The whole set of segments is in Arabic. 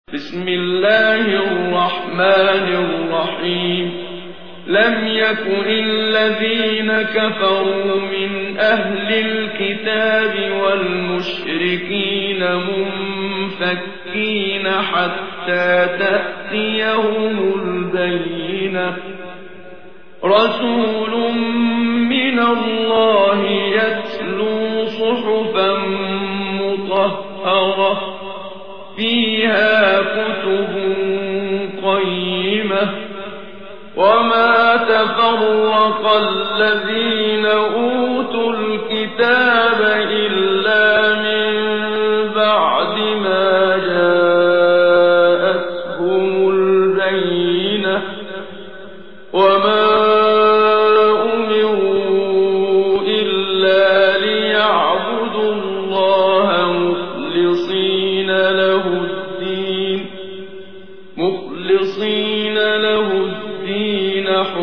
بسم الله الرحمن الرحيم لم يكن الذين كفروا من أهل الكتاب والمشركين منفكين حتى تأتيهم البينة رسول من الله يتلو صحفا مطهرة فيها كتب قيمة وما تفرق الذين أوتوا الكتاب إلا من بعد ما جاءتهم البينة وما أمروا إلا ليعبدوا الله مخلصين له الدين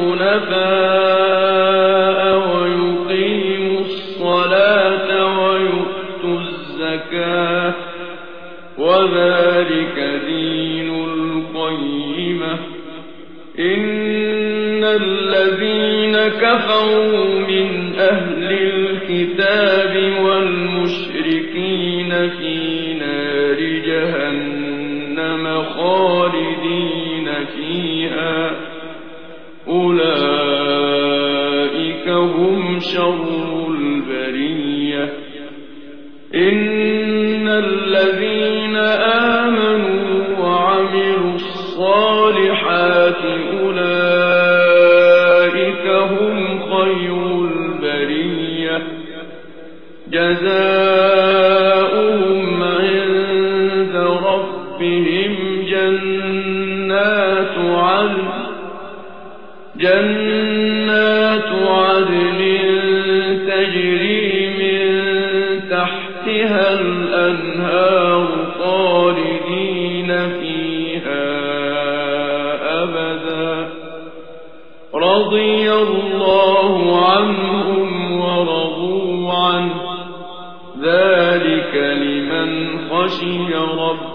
حنفاء ويقيموا الصلاة ويؤتوا الزكاة وذلك دين القيمة إن الذين كفروا من أهل الكتاب والمشركين في نار جهنم خالدين فيها أولئك هم شر البرية إن الذين آمنوا وعملوا الصالحات أولئك هم خير البرية جزاؤهم عند ربهم جنات عدن تجري من تحتها الأنهار خالدين فيها أبدا رضي الله عنهم ورضوا عنه ذلك لمن خشي ربه